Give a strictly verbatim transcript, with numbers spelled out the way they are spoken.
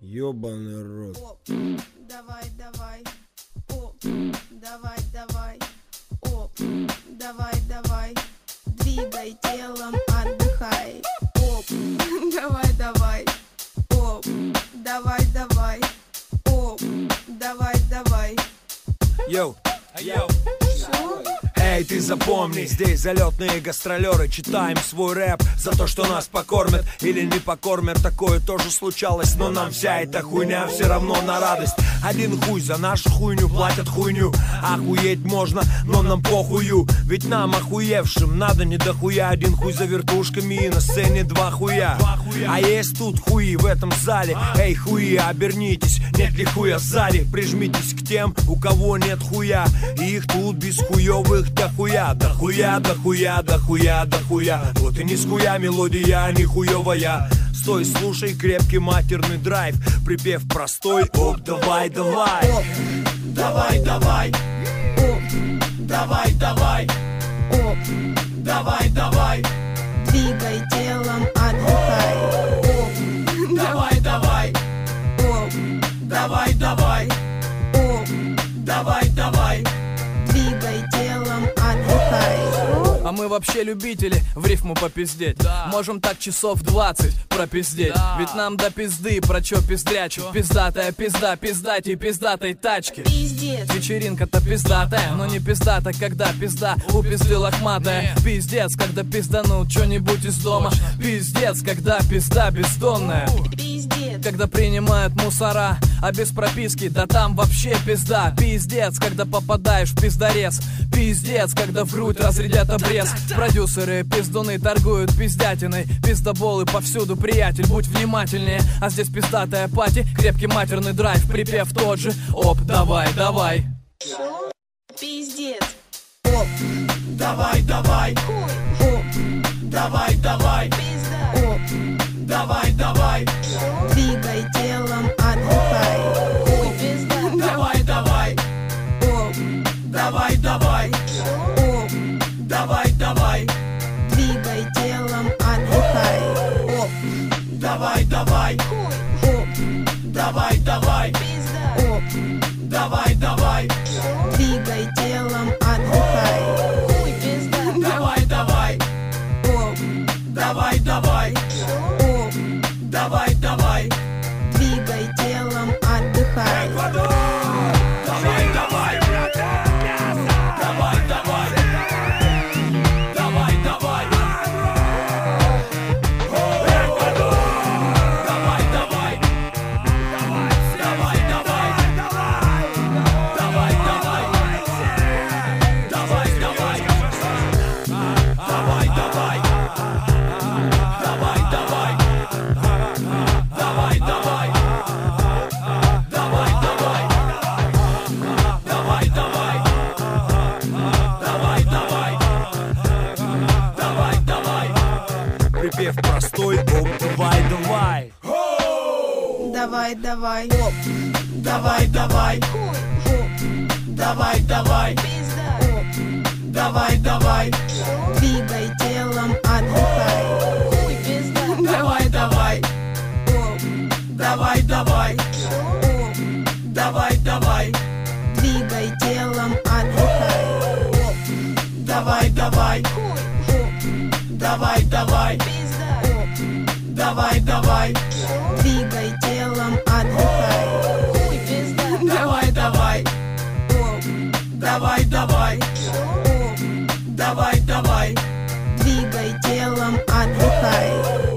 Ёбаный рот. Оп, давай, давай. Оп, давай, давай. Оп, давай, давай. Двигай телом, отдыхай. Оп, давай, давай. Оп, давай, давай. Оп, давай, давай. Йоу, йоу. Что? Эй, ты запомни, здесь залетные гастролеры. Читаем свой рэп за то, что нас покормят или не покормят. Такое тоже случалось, но нам вся эта хуйня все равно на радость. Один хуй за нашу хуйню платят хуйню. Охуеть можно, но нам похую. Ведь нам, охуевшим, надо не дохуя. Один хуй за вертушками и на сцене два хуя. А есть тут хуи в этом зале. Эй, хуи, обернитесь, нет ли хуя сзади? Прижмитесь к тем, у кого нет хуя. И их тут без хуевых дохуя. Дохуя, дохуя, дохуя, дохуя. Вот и не с хуя мелодия, не хуевая. Стой, слушай крепкий матерный драйв. Припев простой, оп, давай, давай. Оп, Давай, давай. оп, Давай, давай. оп. Давай, давай. Двигай телом, отдыхай. Оп, Давай, давай. оп, Давай, давай. оп. Давай, давай. Двигай телом, отдыхай. А мы вообще любители в рифму попиздеть, да. Можем так часов двадцать пропиздеть, да. Ведь нам до пизды про чё пиздрячу. Пиздатая пизда, пиздатей пиздатой тачки. Пиздец. Вечеринка-то пиздатая, но не пиздата, когда пизда у пизды лохматая. Пиздец, когда пизданут чё-нибудь из дома. Пиздец, когда пизда бездонная. Пиздец. Когда принимают мусора, а без прописки, да там вообще пизда. Пиздец, когда попадаешь в пиздорез. Пиздец, когда в грудь разрядят обрез. Продюсеры пиздуны торгуют пиздятиной. Пиздоболы повсюду, приятель, будь внимательнее. А здесь пиздатая пати, крепкий матерный драйв. Припев тот же, оп, давай, давай. Что? Пиздец. Оп, Давай, давай. хуй. Оп, Давай, давай. пизда. Оп, Давай, давай. двигай телом, отдыхай. Хуй, пизда. Давай, давай. Оп, Давай, давай. оп. Давай, давай. Двигай телом, отдыхай. Оп, Давай, давай. хуй. Оп, Давай, давай. пизда. Оп, Давай, давай. двигай телом, отдыхай. Хуй, пизда. Давай, давай. Оп, Давай, давай. оп. Давай, давай. Двигай телом, отдыхай. Давай, давай. Давай, давай. Давай, давай. Давай, давай. Давай, давай. Давай, давай. Давай, давай. Давай, давай. Давай, давай. Давай, давай. Давай, давай. Давай, давай. Давай, давай. Давай, давай. Припев простой, оп, давай, давай. Давай, давай. Оп, Давай, давай. хуй. Оп, Давай, давай. пизда. Оп, Давай, давай. двигай телом, отдыхай. Хуй, пизда. Давай, давай. Оп, Давай, давай. оп. Давай, давай. Двигай телом, отдыхай. Оп, Давай, давай. хуй. Оп, Давай, давай. пизда. Оп, Давай, давай. двигай телом, отдыхай. Хуй, пизда. Давай, давай. Оп, Давай, давай. оп. Давай, давай. Двигай телом, отдыхай.